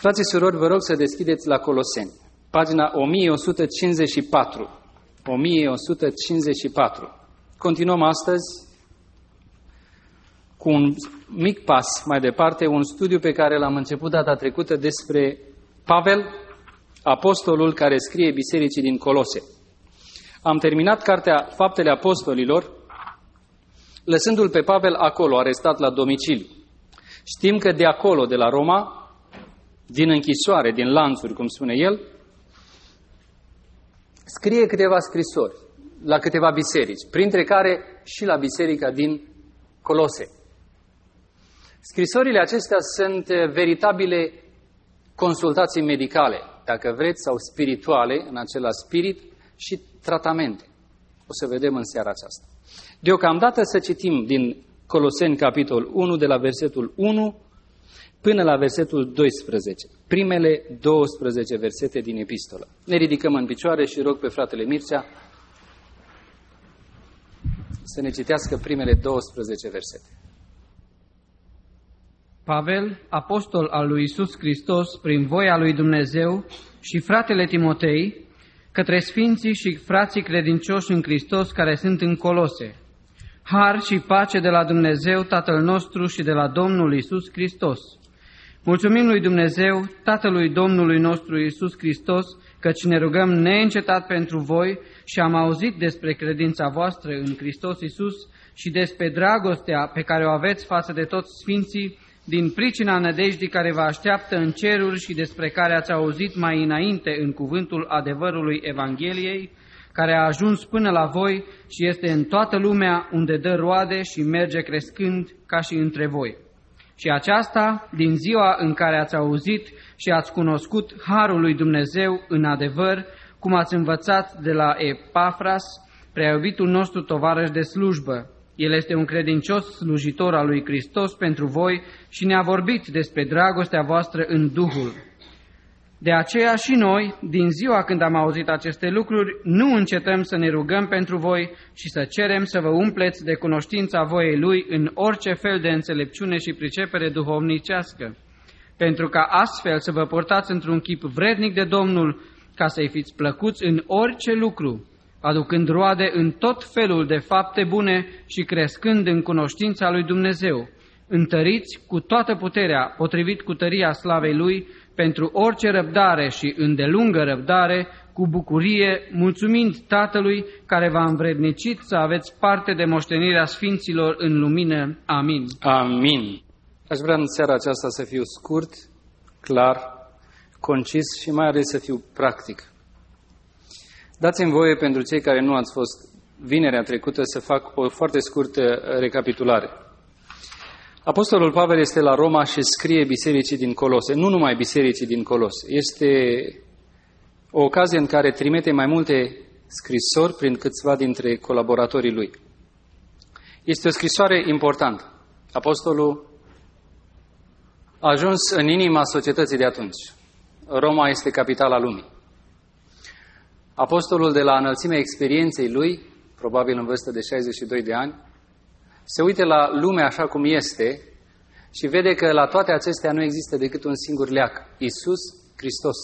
Frații și surori, vă rog să deschideți la Coloseni, pagina 1154. 1154. Continuăm astăzi cu un mic pas mai departe, un studiu pe care l-am început data trecută despre Pavel, apostolul care scrie bisericii din Colose. Am terminat cartea Faptele Apostolilor, lăsându-l pe Pavel acolo, arestat la domiciliu. Știm că de acolo, de la Roma, din închisoare, din lanțuri, cum spune el, scrie câteva scrisori la câteva biserici, printre care și la biserica din Colose. Scrisorile acestea sunt veritabile consultații medicale, dacă vreți, sau spirituale, în același spirit, și tratamente. O să vedem în seara aceasta. Deocamdată să citim din Coloseni, capitolul 1, de la versetul 1 până la versetul 12. Primele 12 versete din epistolă. Ne ridicăm în picioare și rog pe fratele Mircea să ne citească primele 12 versete. Pavel, apostol al lui Iisus Hristos, prin voia lui Dumnezeu, și fratele Timotei, către sfinții și frații credincioși în Hristos care sunt în Colose. Har și pace de la Dumnezeu, Tatăl nostru, și de la Domnul Iisus Hristos. Mulțumim lui Dumnezeu, Tatălui Domnului nostru Iisus Hristos, căci ne rugăm neîncetat pentru voi și am auzit despre credința voastră în Hristos Iisus și despre dragostea pe care o aveți față de toți sfinții, din pricina nădejdii care vă așteaptă în ceruri și despre care ați auzit mai înainte în cuvântul adevărului Evangheliei, care a ajuns până la voi și este în toată lumea, unde dă roade și merge crescând ca și între voi. Și aceasta din ziua în care ați auzit și ați cunoscut harul lui Dumnezeu în adevăr, cum ați învățat de la Epafras, prea iubitul nostru tovarăș de slujbă. El este un credincios slujitor al lui Hristos pentru voi și ne-a vorbit despre dragostea voastră în Duhul. De aceea și noi, din ziua când am auzit aceste lucruri, nu încetăm să ne rugăm pentru voi și să cerem să vă umpleți de cunoștința voiei Lui în orice fel de înțelepciune și pricepere duhovnicească, pentru ca astfel să vă portați într-un chip vrednic de Domnul, ca să-i fiți plăcuți în orice lucru, aducând roade în tot felul de fapte bune și crescând în cunoștința lui Dumnezeu, întăriți cu toată puterea, potrivit cu tăria slavei Lui, pentru orice răbdare și îndelungă răbdare, cu bucurie, mulțumind Tatălui care v-a învrednicit să aveți parte de moștenirea sfinților în lumină. Amin. Amin. Aș vrea în seara aceasta să fiu scurt, clar, concis și mai ales să fiu practic. Dați-mi voie, pentru cei care nu ați fost vinerea trecută, să fac o foarte scurtă recapitulare. Apostolul Pavel este la Roma și scrie bisericii din Colose, nu numai bisericii din Colose. Este o ocazie în care trimite mai multe scrisori prin câțiva dintre colaboratorii lui. Este o scrisoare importantă. Apostolul a ajuns în inima societății de atunci. Roma este capitala lumii. Apostolul, de la înălțimea experienței lui, probabil în vârstă de 62 de ani, se uită la lume așa cum este și vede că la toate acestea nu există decât un singur leac, Iisus Hristos.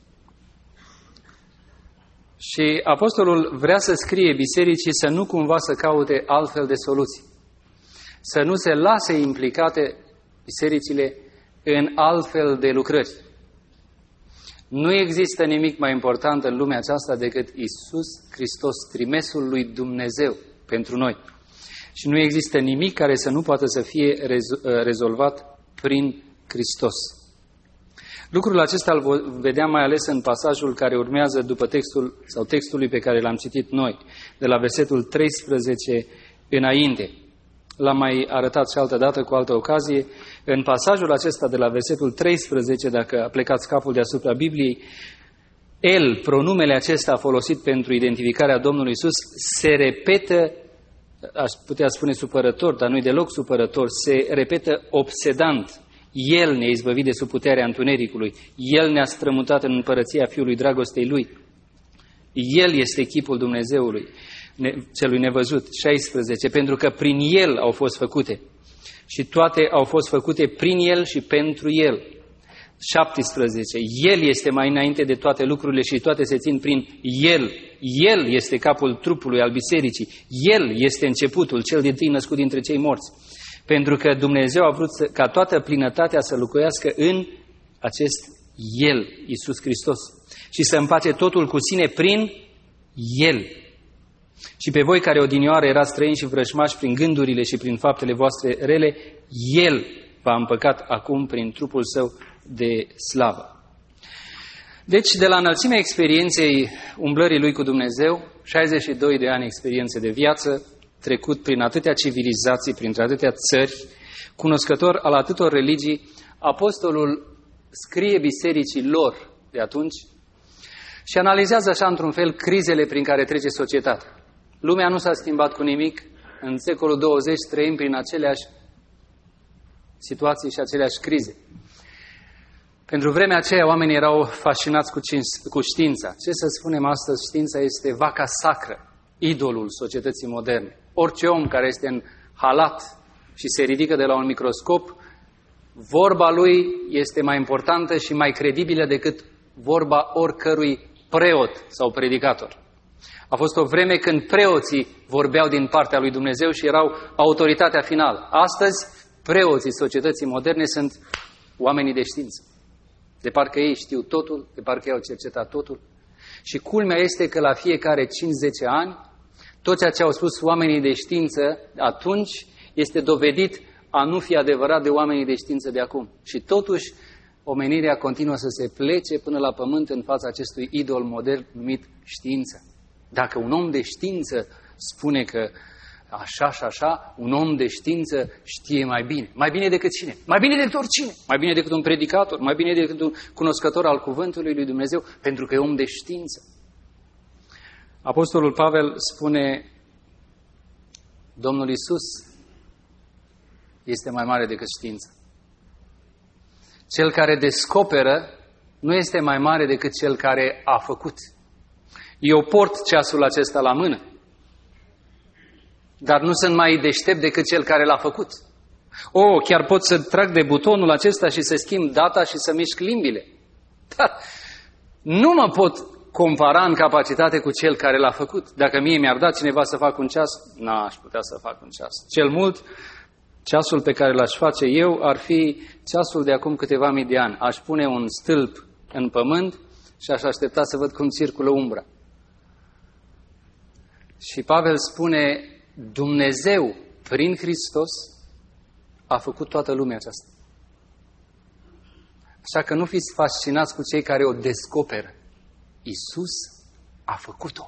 Și apostolul vrea să scrie bisericii să nu cumva să caute altfel de soluții, să nu se lase implicate bisericile în altfel de lucrări. Nu există nimic mai important în lumea aceasta decât Iisus Hristos, trimesul lui Dumnezeu pentru noi. Și nu există nimic care să nu poată să fie rezolvat prin Hristos. Lucrul acesta îl vedea mai ales în pasajul care urmează după textul sau textului pe care l-am citit noi, de la versetul 13 înainte. L-am mai arătat și altă dată cu altă ocazie. În pasajul acesta de la versetul 13, dacă plecați capul deasupra Bibliei, el, pronumele acesta folosit pentru identificarea Domnului Iisus, se repetă, aș putea spune supărător, dar nu-i deloc supărător, se repetă obsedant. El ne-a izbăvit de sub puterea întunericului. El ne-a strămutat în împărăția Fiului dragostei Lui. El este chipul Dumnezeului, celui nevăzut. 16. Pentru că prin El au fost făcute și toate au fost făcute prin El și pentru El. 17. El este mai înainte de toate lucrurile și toate se țin prin El. El este capul trupului al bisericii. El este începutul, cel dintâi născut dintre cei morți. Pentru că Dumnezeu a vrut ca toată plinătatea să locuiască în acest El, Iisus Hristos, și să împace totul cu sine prin El. Și pe voi care odinioară erați străini și vrăjmași prin gândurile și prin faptele voastre rele, El v-a împăcat acum prin trupul Său de slavă. Deci, de la înălțimea experienței umblării Lui cu Dumnezeu, 62 de ani experiențe de viață, trecut prin atâtea civilizații, printre atâtea țări, cunoscător al atâtor religii, apostolul scrie bisericii lor de atunci și analizează așa într-un fel crizele prin care trece societatea. Lumea nu s-a schimbat cu nimic, în secolul 20 trăim prin aceleași situații și aceleași crize. Pentru vremea aceea oamenii erau fascinați cu știința. Ce să spunem astăzi, știința este vaca sacră, idolul societății moderne. Orice om care este în halat și se ridică de la un microscop, vorba lui este mai importantă și mai credibilă decât vorba oricărui preot sau predicator. A fost o vreme când preoții vorbeau din partea lui Dumnezeu și erau autoritatea finală. Astăzi, preoții societății moderne sunt oamenii de știință. De parcă ei știu totul, de parcă ei au cercetat totul. Și culmea este că la fiecare 5-10 ani, tot ceea ce au spus oamenii de știință atunci este dovedit a nu fi adevărat de oamenii de știință de acum. Și totuși, omenirea continuă să se plece până la pământ în fața acestui idol modern numit știință. Dacă un om de știință spune că așa și așa, un om de știință știe mai bine. Mai bine decât cine? Mai bine decât oricine. Mai bine decât un predicator, mai bine decât un cunoscător al cuvântului lui Dumnezeu, pentru că e om de știință. Apostolul Pavel spune, Domnul Iisus este mai mare decât știința. Cel care descoperă nu este mai mare decât cel care a făcut. Eu port ceasul acesta la mână, dar nu sunt mai deștept decât cel care l-a făcut. Chiar pot să trag de butonul acesta și să schimb data și să mișc limbile. Dar nu mă pot compara în capacitate cu cel care l-a făcut. Dacă mie mi-ar da cineva să fac un ceas, n-aș putea să fac un ceas. Cel mult, ceasul pe care l-aș face eu ar fi ceasul de acum câteva mii de ani. Aș pune un stâlp în pământ și aș aștepta să văd cum circulă umbra. Și Pavel spune, Dumnezeu, prin Hristos, a făcut toată lumea aceasta. Așa că nu fiți fascinați cu cei care o descoperă. Iisus a făcut-o.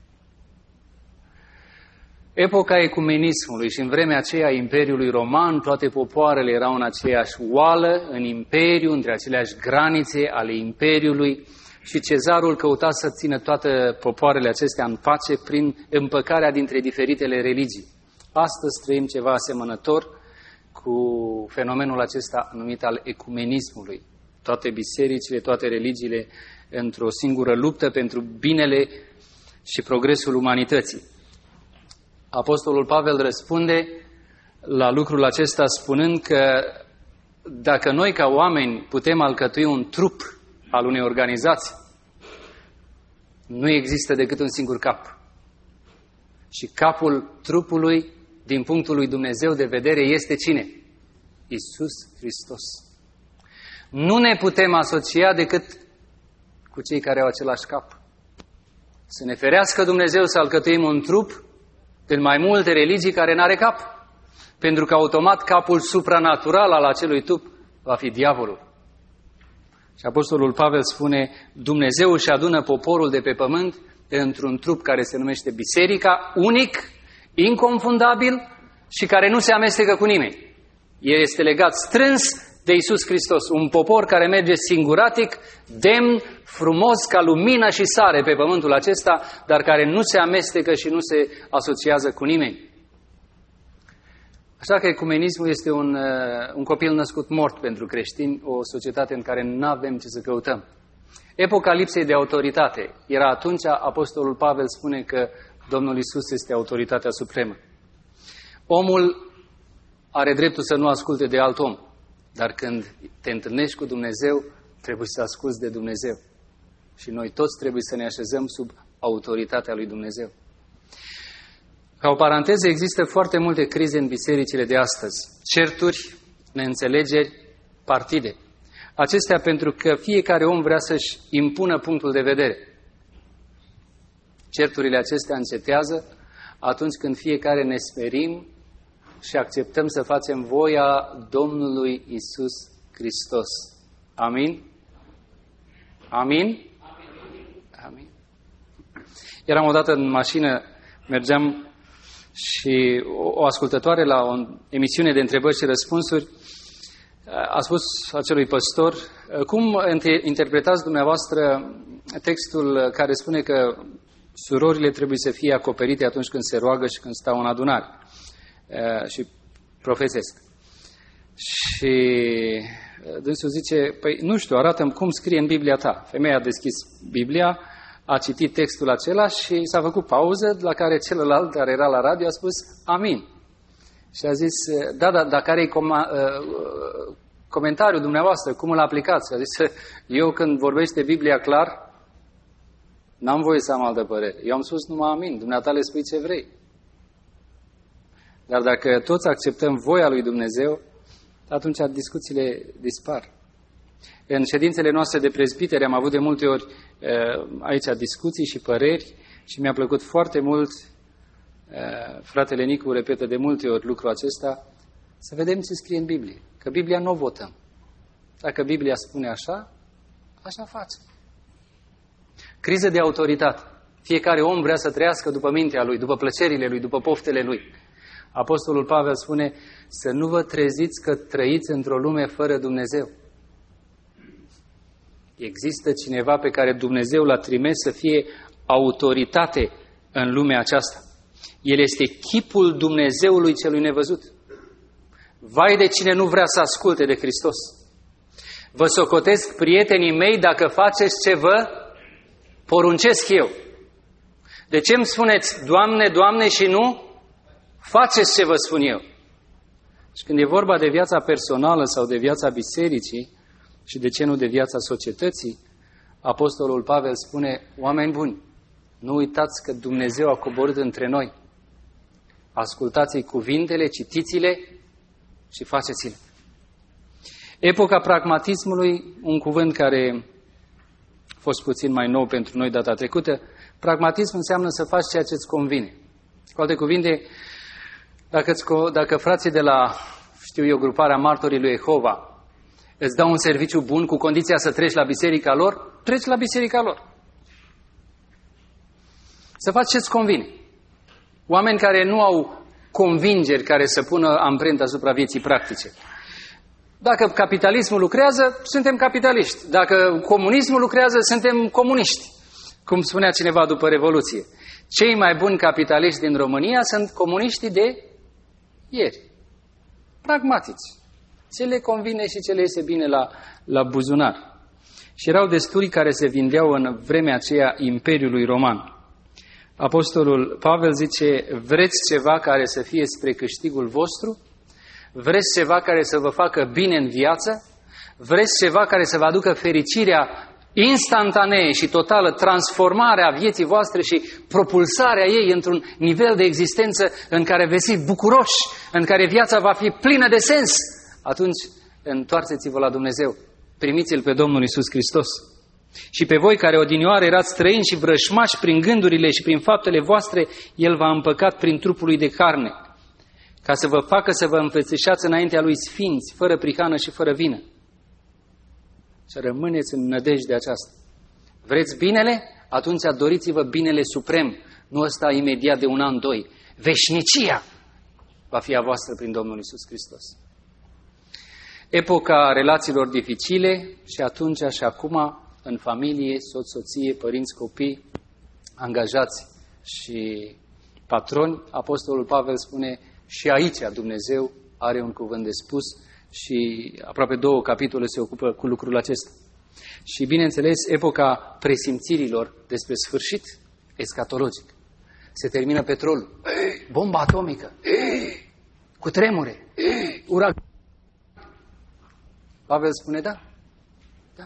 Epoca ecumenismului și în vremea aceea Imperiului Roman, toate popoarele erau în aceeași oală, în imperiu, între aceleași granițe ale imperiului și cezarul căuta să țină toate popoarele acestea în pace prin împăcarea dintre diferitele religii. Astăzi trăim ceva asemănător cu fenomenul acesta numit al ecumenismului. Toate bisericile, toate religiile într-o singură luptă pentru binele și progresul umanității. Apostolul Pavel răspunde la lucrul acesta spunând că dacă noi ca oameni putem alcătui un trup al unei organizații, nu există decât un singur cap. Și capul trupului, din punctul lui Dumnezeu de vedere, este cine? Iisus Hristos. Nu ne putem asocia decât cu cei care au același cap. Să ne ferească Dumnezeu să alcătuim un trup în mai multe religii care n-are cap. Pentru că automat capul supranatural al acelui trup va fi diavolul. Și Apostolul Pavel spune, Dumnezeu își adună poporul de pe pământ într-un trup care se numește biserica, unic, inconfundabil și care nu se amestecă cu nimeni. El este legat strâns de Iisus Hristos, un popor care merge singuratic, demn, frumos, ca lumină și sare pe pământul acesta, dar care nu se amestecă și nu se asociază cu nimeni. Așa că ecumenismul este un copil născut mort pentru creștini, o societate în care nu avem ce să căutăm. Epoca lipsei de autoritate era atunci, Apostolul Pavel spune că Domnul Iisus este autoritatea supremă. Omul are dreptul să nu asculte de alt om. Dar când te întâlnești cu Dumnezeu, trebuie să asculți de Dumnezeu. Și noi toți trebuie să ne așezăm sub autoritatea lui Dumnezeu. Ca o paranteză, există foarte multe crize în bisericile de astăzi. Certuri, neînțelegeri, partide. Acestea pentru că fiecare om vrea să-și impună punctul de vedere. Certurile acestea încetează atunci când fiecare ne smerim și acceptăm să facem voia Domnului Iisus Hristos. Amin? Amin? Amin. Eram odată în mașină, mergeam și o ascultătoare la o emisiune de întrebări și răspunsuri a spus acelui păstor: cum interpretați dumneavoastră textul care spune că surorile trebuie să fie acoperite atunci când se roagă și când stau în adunare și profesesc? Și dânsul zice: păi nu știu, arată-mi cum scrie în Biblia ta. Femeia a deschis Biblia, a citit textul acela și s-a făcut pauză, la care celălalt care era la radio a spus amin. Și a zis: da, dar care e comentariul dumneavoastră, cum îl aplicați? A zis: eu când vorbește Biblia clar, n-am voie să am altă părere. Eu am spus numai amin, dumneata le spui ce vrei. Dar dacă toți acceptăm voia lui Dumnezeu, atunci discuțiile dispar. În ședințele noastre de prezbiteri am avut de multe ori aici discuții și păreri și mi-a plăcut foarte mult, fratele Nicu repetă de multe ori lucrul acesta, să vedem ce scrie în Biblie. Că Biblia nu o votăm. Dacă Biblia spune așa, așa face. Criză de autoritate. Fiecare om vrea să trăiască după mintea lui, după plăcerile lui, după poftele lui. Apostolul Pavel spune să nu vă treziți că trăiți într-o lume fără Dumnezeu. Există cineva pe care Dumnezeu l-a trimis să fie autoritate în lumea aceasta. El este chipul Dumnezeului celui nevăzut. Vai de cine nu vrea să asculte de Hristos. Vă socotesc, prietenii mei, dacă faceți ce vă poruncesc eu. De ce îmi spuneți, Doamne, Doamne, și nu faceți ce vă spun eu? Și când e vorba de viața personală sau de viața bisericii și de ce nu de viața societății, Apostolul Pavel spune: oameni buni, nu uitați că Dumnezeu a coborât între noi. Ascultați-i cuvintele, citiți-le și faceți-le. Epoca pragmatismului, un cuvânt care a fost puțin mai nou pentru noi data trecută. Pragmatism înseamnă să faci ceea ce îți convine. Cu alte cuvinte, dacă frații de la, gruparea Martorii lui Jehova îți dau un serviciu bun cu condiția să treci la biserica lor, treci la biserica lor. Să faci ce îți convine. Oameni care nu au convingeri care să pună amprenta asupra vieții practice. Dacă capitalismul lucrează, suntem capitaliști. Dacă comunismul lucrează, suntem comuniști. Cum spunea cineva după Revoluție. Cei mai buni capitaliști din România sunt comuniștii de ieri. Pragmatici. Ce le convine și ce le iese bine la buzunar. Și erau destui care se vindeau în vremea aceea Imperiului Roman. Apostolul Pavel zice: vreți ceva care să fie spre câștigul vostru? Vreți ceva care să vă facă bine în viață? Vreți ceva care să vă aducă fericirea instantanee și totală, transformarea vieții voastre și propulsarea ei într-un nivel de existență în care veți fi bucuroși, în care viața va fi plină de sens? Atunci întoarceți-vă la Dumnezeu, primiți-L pe Domnul Iisus Hristos. Și pe voi care odinioară erați străini și vrășmași prin gândurile și prin faptele voastre, El v-a împăcat prin trupul lui de carne, ca să vă facă să vă înfățișați înaintea Lui sfinți, fără prihană și fără vină. Să rămâneți în nădejdea aceasta. Vreți binele? Atunci doriți-vă binele suprem, nu ăsta imediat de un an, doi. Veșnicia va fi a voastră prin Domnul Iisus Hristos. Epoca relațiilor dificile și atunci și acum în familie, soț, soție, părinți, copii, angajați și patroni. Apostolul Pavel spune: și aici Dumnezeu are un cuvânt de spus și aproape 2 capitole se ocupă cu lucrul acesta. Și bineînțeles, epoca presimțirilor despre sfârșit escatologic. Se termină petrolul, bomba atomică, cutremure, uragan. Pavel spune da. Da.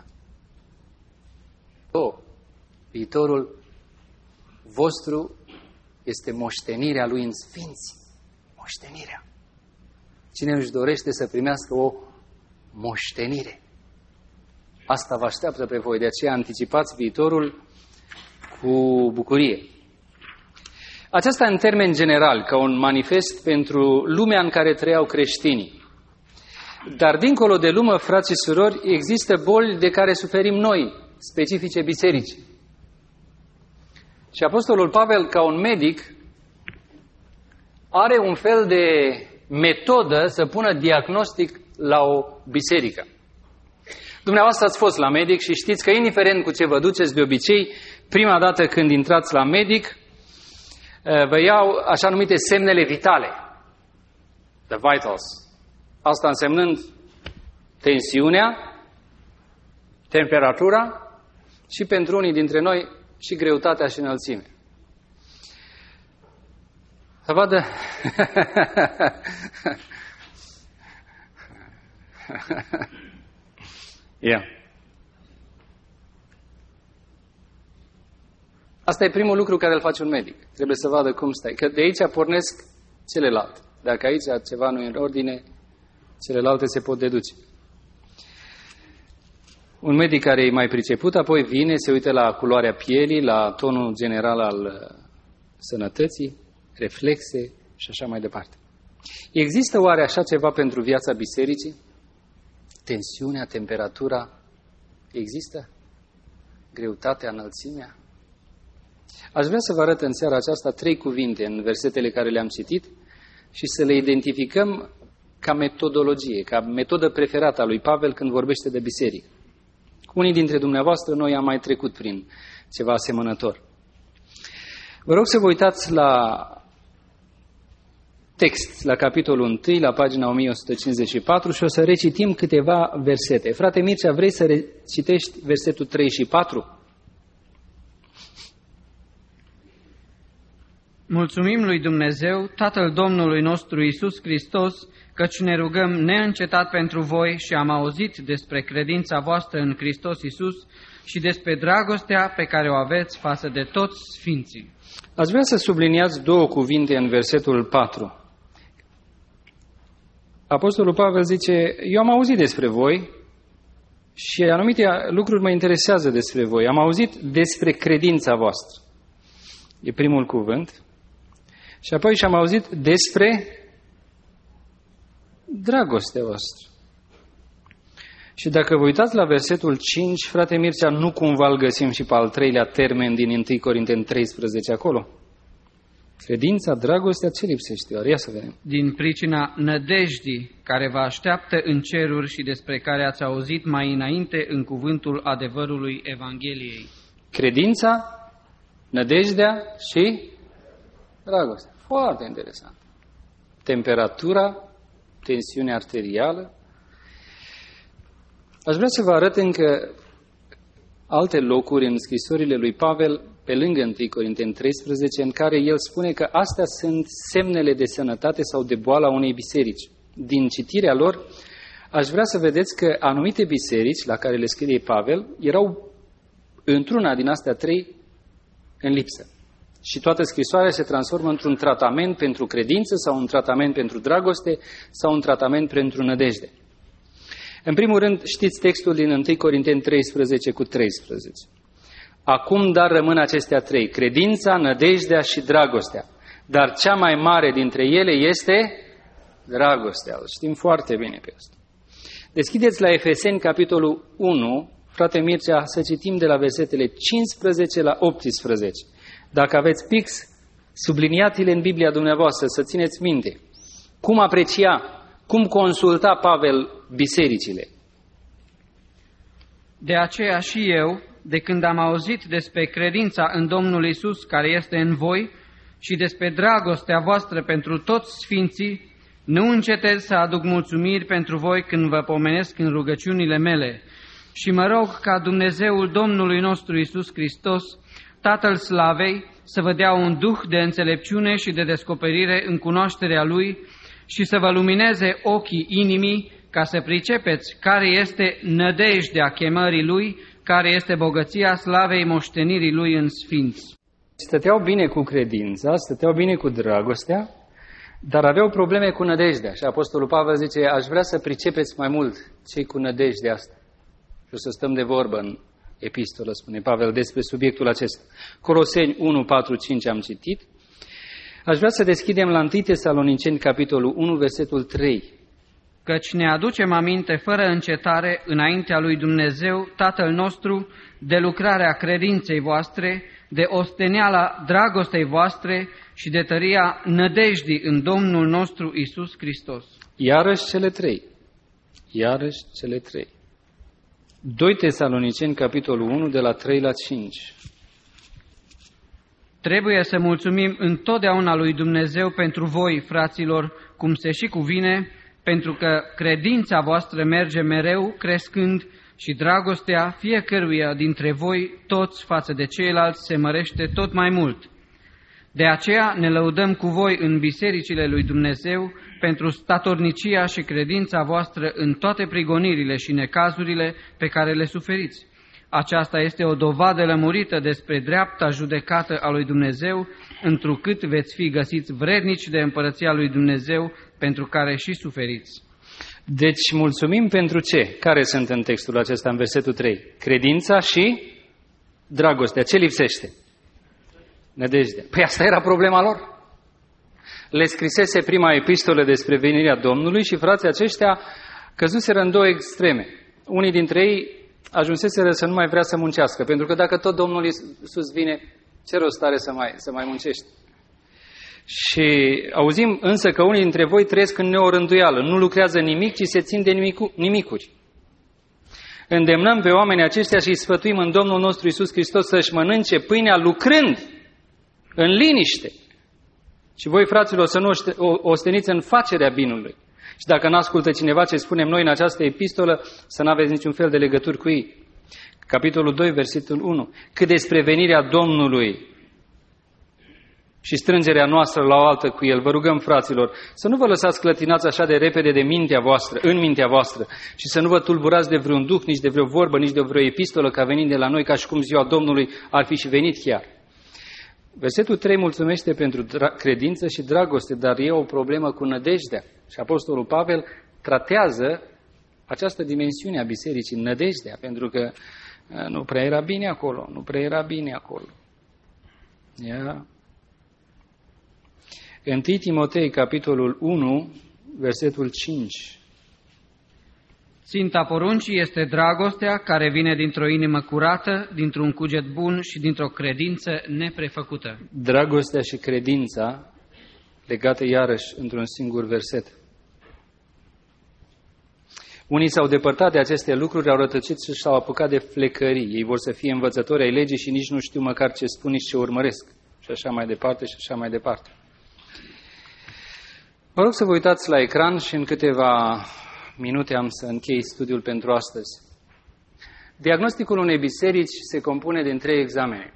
Viitorul vostru este moștenirea lui în sfinți. Moștenirea. Cine își dorește să primească o moștenire? Asta vă așteaptă pe voi, de aceea anticipați viitorul cu bucurie. Aceasta în termen general, ca un manifest pentru lumea în care trăiau creștinii. Dar dincolo de lume, frați și surori, există boli de care suferim noi, specifice bisericii. Și Apostolul Pavel, ca un medic, are un fel de metodă să pună diagnostic la o biserică. Dumneavoastră ați fost la medic și știți că indiferent cu ce vă duceți de obicei, prima dată când intrați la medic, vă iau așa numite semnele vitale, the vitals. Asta însemnând tensiunea, temperatura și pentru unii dintre noi și greutatea și înălțimea. Să vadă... Yeah. Asta e primul lucru care îl face un medic. Trebuie să vadă cum stai. Că de aici pornesc celelalte. Dacă aici ceva nu e în ordine, celelalte se pot deduce. Un medic care e mai priceput, apoi vine, se uită la culoarea pielii, la tonul general al sănătății, reflexe și așa mai departe. Există oare așa ceva pentru viața bisericii? Tensiunea, temperatura, există? Greutatea, înălțimea? Aș vrea să vă arăt în seara aceasta 3 cuvinte în versetele care le-am citit și să le identificăm ca metodologie, ca metodă preferată a lui Pavel când vorbește de biserică. Unii dintre dumneavoastră, noi am mai trecut prin ceva asemănător. Vă rog să vă uitați la text, la capitolul 1, la pagina 1154 și o să recitim câteva versete. Frate Mircea, vrei să recitești versetul 3 și 4? Mulțumim lui Dumnezeu, Tatăl Domnului nostru Iisus Hristos, căci ne rugăm neîncetat pentru voi și am auzit despre credința voastră în Hristos Iisus și despre dragostea pe care o aveți față de toți sfinții. Aș vrea să subliniați 2 cuvinte în versetul 4. Apostolul Pavel zice, eu am auzit despre voi și anumite lucruri mă interesează despre voi. Am auzit despre credința voastră. E primul cuvânt. Și apoi și-am auzit despre dragostea voastră. Și dacă vă uitați la versetul 5, frate Mircea, nu cumva îl găsim și pe al 3-lea termen din 1 Corinteni 13 acolo? Credința, dragostea, ce lipsește? Ia să vedem. Din pricina nădejdii care vă așteaptă în ceruri și despre care ați auzit mai înainte în cuvântul adevărului Evangheliei. Credința, nădejdea și dragostea. Foarte interesant. Temperatura, tensiunea arterială. Aș vrea să vă arăt încă alte locuri în scrisorile lui Pavel, pe lângă 1 Corinteni 13, în care el spune că astea sunt semnele de sănătate sau de boală a unei biserici. Din citirea lor, aș vrea să vedeți că anumite biserici, la care le scrie Pavel, erau într-una din astea 3 în lipsă. Și toată scrisoarea se transformă într-un tratament pentru credință sau un tratament pentru dragoste sau un tratament pentru nădejde. În primul rând, știți textul din 1 Corinteni 13 cu 13. Acum, dar rămân acestea 3, credința, nădejdea și dragostea. Dar cea mai mare dintre ele este dragostea. Știm foarte bine pe asta. Deschideți la Efeseni, capitolul 1, frate Mircea, să citim de la versetele 15 la 18. Dacă aveți pix, subliniați-le în Biblia dumneavoastră, să țineți minte. Cum aprecia, cum consulta Pavel bisericile? De aceea și eu, de când am auzit despre credința în Domnul Iisus care este în voi și despre dragostea voastră pentru toți sfinții, nu încetez să aduc mulțumiri pentru voi când vă pomenesc în rugăciunile mele. Și mă rog ca Dumnezeul Domnului nostru Iisus Hristos, Tatăl Slavei, să vă dea un duh de înțelepciune și de descoperire în cunoașterea Lui și să vă lumineze ochii inimii ca să pricepeți care este nădejdea chemării Lui, care este bogăția slavei moștenirii Lui în sfinți. Stăteau bine cu credința, stăteau bine cu dragostea, dar aveau probleme cu nădejdea. Și Apostolul Pavel zice, aș vrea să pricepeți mai mult cei cu nădejdea asta. Și o să stăm de vorbă în epistolă, spune Pavel, despre subiectul acesta. Coloseni 1, 4, 5 am citit. Aș vrea să deschidem la 1 Tesaloniceni, capitolul 1, versetul 3. Căci ne aducem aminte fără încetare înaintea lui Dumnezeu, Tatăl nostru, de lucrarea credinței voastre, de osteneala dragostei voastre și de tăria nădejdii în Domnul nostru Iisus Hristos. Iarăși cele trei. 2 Tesaloniceni, capitolul 1, de la 3 la 5. Trebuie să mulțumim întotdeauna lui Dumnezeu pentru voi, fraților, cum se și cuvine, pentru că credința voastră merge mereu crescând și dragostea fiecăruia dintre voi toți față de ceilalți se mărește tot mai mult. De aceea ne lăudăm cu voi în bisericile lui Dumnezeu pentru statornicia și credința voastră în toate prigonirile și necazurile pe care le suferiți. Aceasta este o dovadă lămurită despre dreapta judecată a lui Dumnezeu, întrucât veți fi găsiți vrednici de împărăția lui Dumnezeu, pentru care și suferiți. Deci mulțumim pentru ce? Care sunt în textul acesta, în versetul 3? Credința și dragostea. Ce lipsește? Nădejdea. Păi asta era problema lor. Le scrisese prima epistolă despre venirea Domnului și frații aceștia căzuseră în două extreme. Unii dintre ei ajunseseră să nu mai vrea să muncească, pentru că dacă tot Domnul Iisus vine, ce rost are să mai muncești? Și auzim însă că unii dintre voi trăiesc în neorânduială, nu lucrează nimic, ci se țin de nimicuri. Îndemnăm pe oamenii aceștia și îi sfătuim în Domnul nostru Iisus Hristos să-și mănânce pâinea lucrând în liniște. Și voi, fraților, să nu osteniți în facerea binului. Și dacă nu ascultă cineva ce spunem noi în această epistolă, să nu aveți niciun fel de legături cu ei. Capitolul 2, versetul 1. Cât despre venirea Domnului și strângerea noastră la o altă cu El, vă rugăm, fraților, să nu vă lăsați clătinați așa de repede de în mintea voastră și să nu vă tulburați de vreun duh, nici de vreo vorbă, nici de vreo epistolă ca venind de la noi, ca și cum ziua Domnului ar fi și venit chiar. Versetul 3 mulțumește pentru credință și dragoste, dar e o problemă cu nădejdea. Și Apostolul Pavel tratează această dimensiune a bisericii, nădejdea, pentru că nu prea era bine acolo. Ia. 1 Timotei, capitolul 1, versetul 5. Ținta poruncii este dragostea care vine dintr-o inimă curată, dintr-un cuget bun și dintr-o credință neprefăcută. Dragostea și credința legate iarăși într-un singur verset. Unii s-au depărtat de aceste lucruri, au rătăcit și s-au apucat de flecării. Ei vor să fie învățători ai legii și nici nu știu măcar ce spun, nici ce urmăresc. Și așa mai departe. Vă rog să vă uitați la ecran și în câteva minute am să închei studiul pentru astăzi. Diagnosticul unei biserici se compune din 3 examene.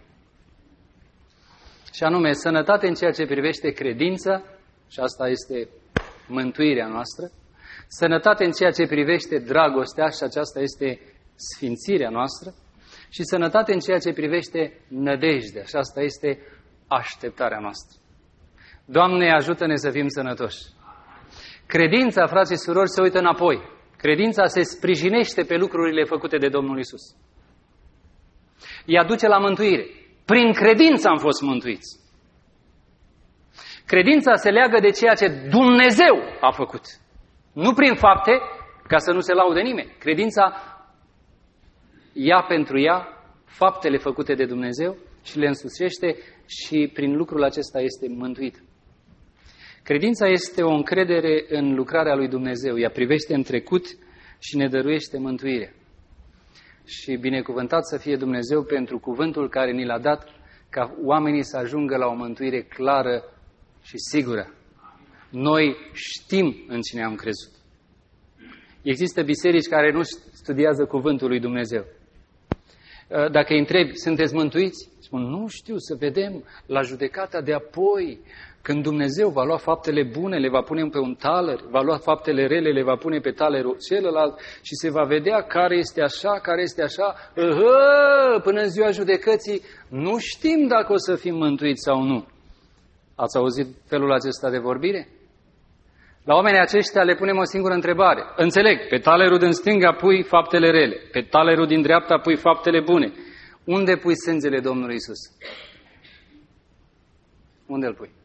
Și anume, sănătate în ceea ce privește credința, și asta este mântuirea noastră, sănătate în ceea ce privește dragostea, și aceasta este sfințirea noastră, și sănătate în ceea ce privește nădejdea, și asta este așteptarea noastră. Doamne, ajută-ne să fim sănătoși. Credința, frați și surori, se uită înapoi. Credința se sprijinește pe lucrurile făcute de Domnul Iisus. Ea duce la mântuire. Prin credință am fost mântuiți. Credința se leagă de ceea ce Dumnezeu a făcut. Nu prin fapte, ca să nu se laude nimeni. Credința ia pentru ea faptele făcute de Dumnezeu și le însuțește și prin lucrul acesta este mântuită. Credința este o încredere în lucrarea lui Dumnezeu. Ea privește în trecut și ne dăruiește mântuirea. Și binecuvântat să fie Dumnezeu pentru cuvântul care ni l-a dat ca oamenii să ajungă la o mântuire clară și sigură. Noi știm în cine am crezut. Există biserici care nu studiază cuvântul lui Dumnezeu. dacă îi întrebi, sunteți mântuiți? Spun, nu știu, să vedem la judecata de apoi, când Dumnezeu va lua faptele bune, le va pune pe un taler, va lua faptele rele, le va pune pe talerul celălalt și se va vedea care este așa, care este așa. Până în ziua judecății nu știm dacă o să fim mântuiți sau nu. Ați auzit felul acesta de vorbire? La oamenii aceștia le punem o singură întrebare. Înțeleg, pe talerul din stânga pui faptele rele, pe talerul din dreapta pui faptele bune. Unde pui sângele Domnului Iisus? Unde îl pui?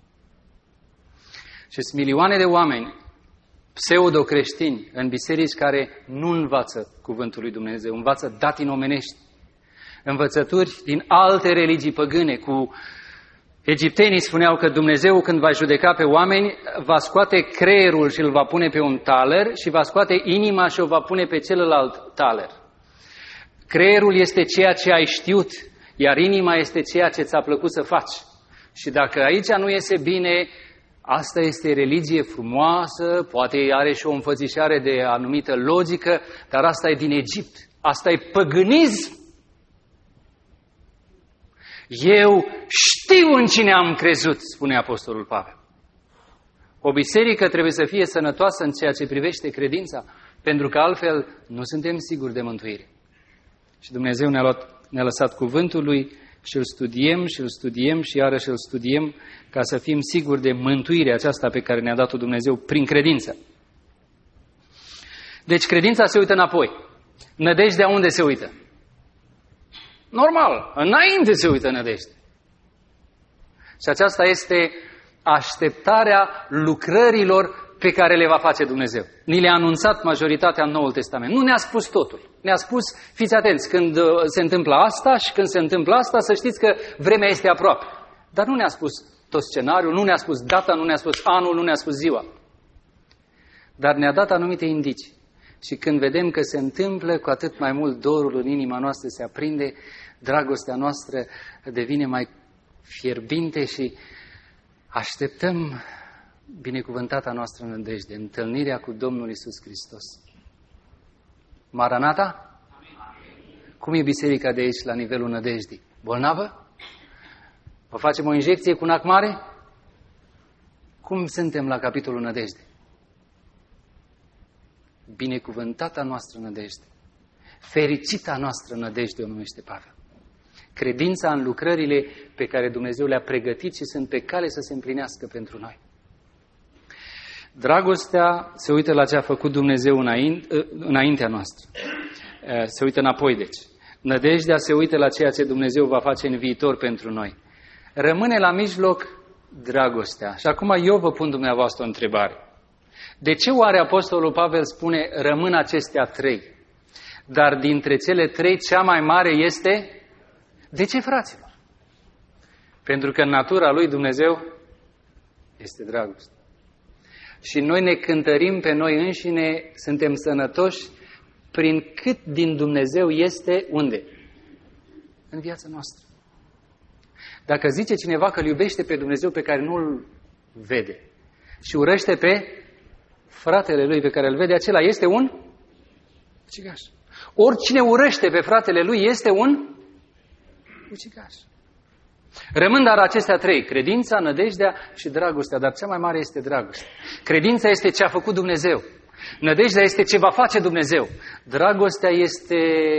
Și sunt milioane de oameni pseudo-creștini în biserici care nu învață cuvântul lui Dumnezeu, învață datini omenești, învățături din alte religii păgâne. Cu egiptenii spuneau că Dumnezeu, când va judeca pe oameni, va scoate creierul și îl va pune pe un taler și va scoate inima și o va pune pe celălalt taler. Creierul este ceea ce ai știut, iar inima este ceea ce ți-a plăcut să faci. Și dacă aici nu iese bine, asta este religie frumoasă, poate are și o înfățișare de anumită logică, dar asta e din Egipt, asta e păgânism. Eu știu în cine am crezut, spune Apostolul Pavel. O biserică trebuie să fie sănătoasă în ceea ce privește credința, pentru că altfel nu suntem siguri de mântuire. Și Dumnezeu ne-a lăsat cuvântul Lui și îl studiem și iarăși îl studiem ca să fim siguri de mântuirea aceasta pe care ne-a dat-o Dumnezeu prin credință. Deci credința se uită înapoi. Nădejdea unde se uită? Normal, înainte se uită nădejdea. Și aceasta este așteptarea lucrărilor pe care le va face Dumnezeu. Ni le-a anunțat majoritatea în Noul Testament. Nu ne-a spus totul. Ne-a spus, fiți atenți, când se întâmplă asta și când se întâmplă asta, să știți că vremea este aproape. Dar nu ne-a spus tot scenariul, nu ne-a spus data, nu ne-a spus anul, nu ne-a spus ziua. Dar ne-a dat anumite indicii. Și când vedem că se întâmplă, cu atât mai mult dorul în inima noastră se aprinde, dragostea noastră devine mai fierbinte și așteptăm binecuvântata noastră nădejde, întâlnirea cu Domnul Iisus Hristos. Maranata? Cum e biserica de aici la nivelul nădejdii? Bolnavă? Vă facem o injecție cu nac mare? Cum suntem la capitolul nădejde? Binecuvântata noastră nădejde. Fericita noastră nădejde o numește Pavel. Credința în lucrările pe care Dumnezeu le-a pregătit și sunt pe cale să se împlinească pentru noi. Dragostea se uită la ce a făcut Dumnezeu înaintea noastră. Se uită înapoi, deci. Nădejdea se uită la ceea ce Dumnezeu va face în viitor pentru noi. Rămâne la mijloc dragostea. Și acum eu vă pun dumneavoastră o întrebare. De ce oare Apostolul Pavel spune rămân acestea trei? Dar dintre cele trei, cea mai mare este... De ce, fraților? Pentru că în natura lui Dumnezeu este dragoste. Și noi ne cântărim pe noi înșine, suntem sănătoși, prin cât din Dumnezeu este unde? În viața noastră. Dacă zice cineva că îl iubește pe Dumnezeu pe care nu îl vede și urăște pe fratele lui pe care îl vede, acela este un ucigaș. Oricine urăște pe fratele lui este un ucigaș. Rămân dar acestea trei, credința, nădejdea și dragostea, dar cea mai mare este dragostea. Credința este ce a făcut Dumnezeu. Nădejdea este ce va face Dumnezeu. Dragostea este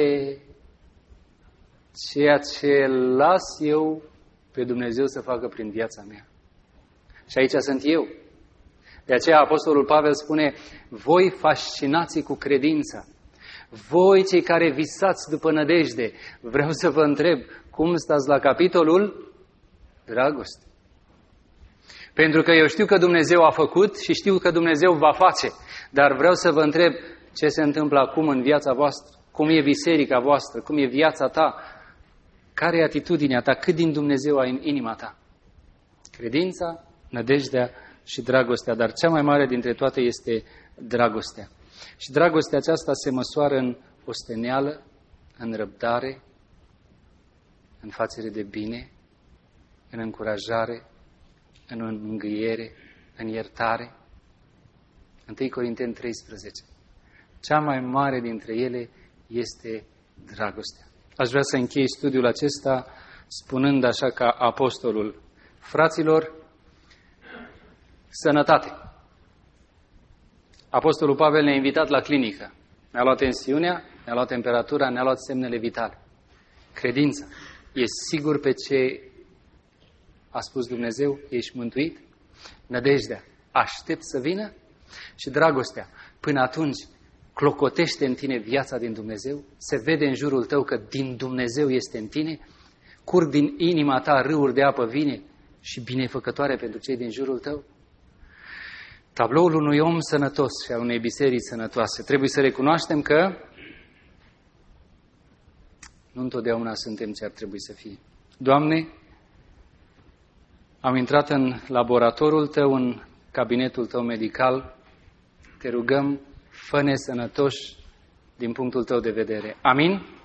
ceea ce las eu pe Dumnezeu să facă prin viața mea. Și aici sunt eu. De aceea Apostolul Pavel spune, voi fascinați cu credința. Voi cei care visați după nădejde, vreau să vă întreb, cum stați la capitolul dragoste? Pentru că eu știu că Dumnezeu a făcut și știu că Dumnezeu va face, dar vreau să vă întreb ce se întâmplă acum în viața voastră, cum e biserica voastră, cum e viața ta, care e atitudinea ta, cât din Dumnezeu ai în inima ta. Credința, nădejdea și dragostea, dar cea mai mare dintre toate este dragostea. Și dragostea aceasta se măsoară în osteneală, în răbdare, în facere de bine, în încurajare, în mângâiere, în iertare. 1 Corinteni 13. Cea mai mare dintre ele este dragostea. Aș vrea să închei studiul acesta spunând așa ca apostolul: fraților, sănătate! Apostolul Pavel ne-a invitat la clinică. Ne-a luat tensiunea, ne-a luat temperatura, ne-a luat semnele vitale. Credința. Ești sigur pe ce a spus Dumnezeu? Ești mântuit? Nădejdea. Aștept să vină? Și dragostea. Până atunci, clocotește în tine viața din Dumnezeu? Se vede în jurul tău că din Dumnezeu este în tine? Curg din inima ta râuri de apă vine și binefăcătoare pentru cei din jurul tău? Tabloul unui om sănătos și al unei biserici sănătoase. Trebuie să recunoaștem că nu întotdeauna suntem ce ar trebui să fie. Doamne, am intrat în laboratorul Tău, în cabinetul Tău medical. Te rugăm, fă-ne sănătoși din punctul Tău de vedere. Amin?